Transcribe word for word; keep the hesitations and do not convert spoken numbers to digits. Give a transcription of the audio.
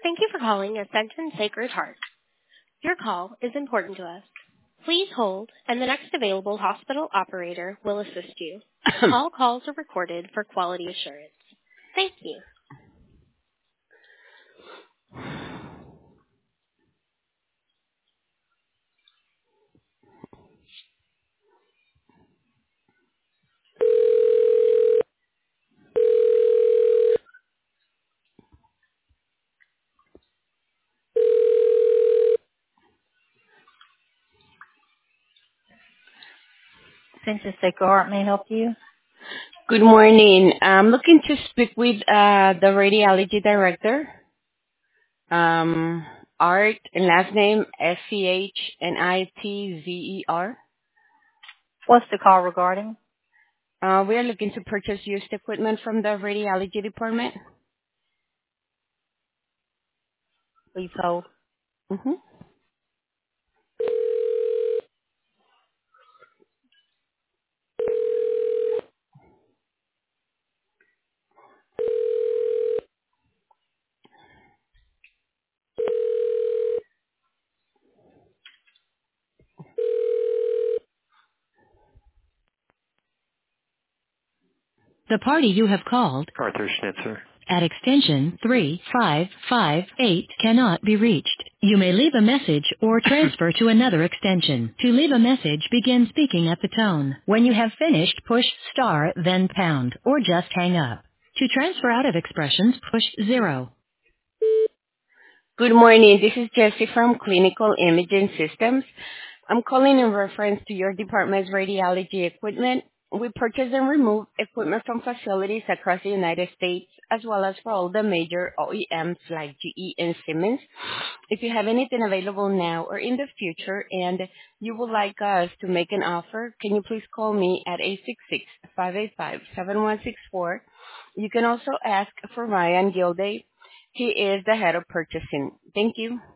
Thank you for calling Ascension Sacred Heart. Your call is important to us. Please hold, and the next available hospital operator will assist you. All calls are recorded for quality assurance. Thank you. Ascension Sacred Heart may I help you. Good morning. I'm looking to speak with uh, the radiology director. Um, Art and last name S C H N I T Z E R. What's the call regarding? Uh, we are looking to purchase used equipment from the radiology department. Please hold. Mm-hmm. The party you have called Arthur Schnitzer. at extension three five five eight cannot be reached. You may leave a message or transfer to another extension. To leave a message, begin speaking at the tone. When you have finished, push star, then pound, or just hang up. To transfer out of expressions, push zero. Good morning. This is Jessie from Clinical Imaging Systems. I'm calling in reference to your department's radiology equipment. We purchase and remove equipment from facilities across the United States, as well as for all the major O E Ms like G E and Siemens. If you have anything available now or in the future and you would like us to make an offer, can you please call me at eight six six, five eight five, seven one six four. You can also ask for Ryan Gilday. He is the head of purchasing. Thank you.